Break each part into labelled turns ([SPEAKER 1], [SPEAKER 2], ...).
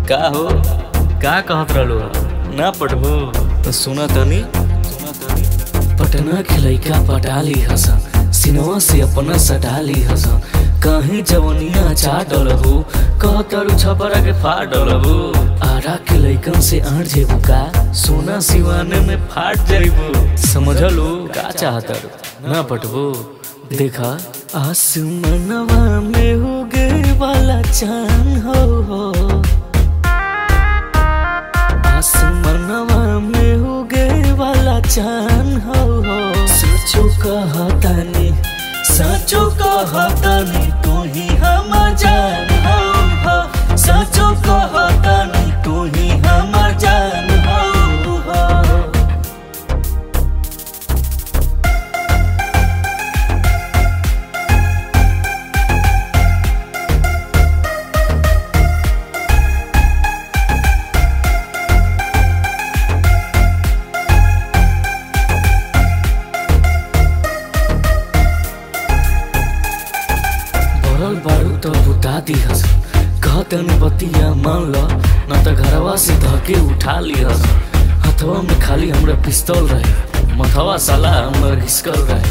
[SPEAKER 1] का हो का कहत रहलो ना पढ़बो तो सुना तनी
[SPEAKER 2] पटना के लइका पटाली हसन सिनवा से अपना सटाली हसन कहीं जवनिया चाटल हो कहतरू छपरा के फाटल हो आरा के लइकन से आड़ जेबू का
[SPEAKER 1] सोना सिवाने में फाट जाइबो समझलो का चाहतर ना पटबो
[SPEAKER 2] देखा आसमानवा में उगे वाला चांद हो आसमानवा में उगे वाला चांद हो सचो कहतानी तू ही हम जान हो सचो कहतानी तू ही हम जान हो बारू तो बुता दिहस कहतनी बतिया मान लो न त घरवा से धके उठा लिहस हथवा में खाली हमरा पिस्तौल रहे मथवा साला हमरा घिसकल रहे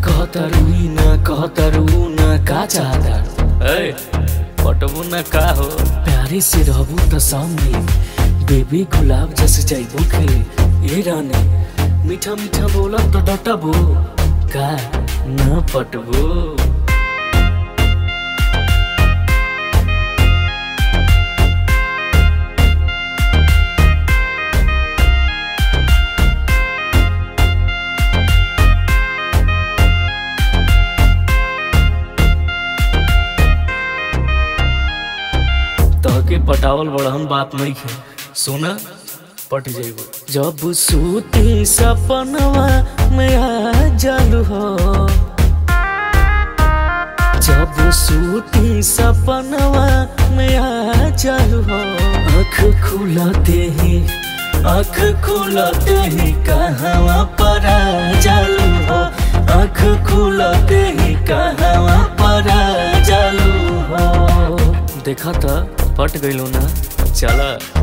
[SPEAKER 2] कहतरू न का चाहता
[SPEAKER 1] ए पटबो ना का हो
[SPEAKER 2] प्यारे से रहबू त सामने बेबी गुलाब जैसे जाइबो खेले ये रानी मीठा मीठा बोला तो डटबो का न पटबो के पटावल बड़हन बात नहीं है सोना पट जाइबो जब सूती सपनवा में आ जालू हो जब सूती सपनवा में आ जालू हो आँख खुलते ही कहवा पर आ जालू हो आँख खुलते ही कहवा पर आ जालू हो देखा था पट गइलो ना चला।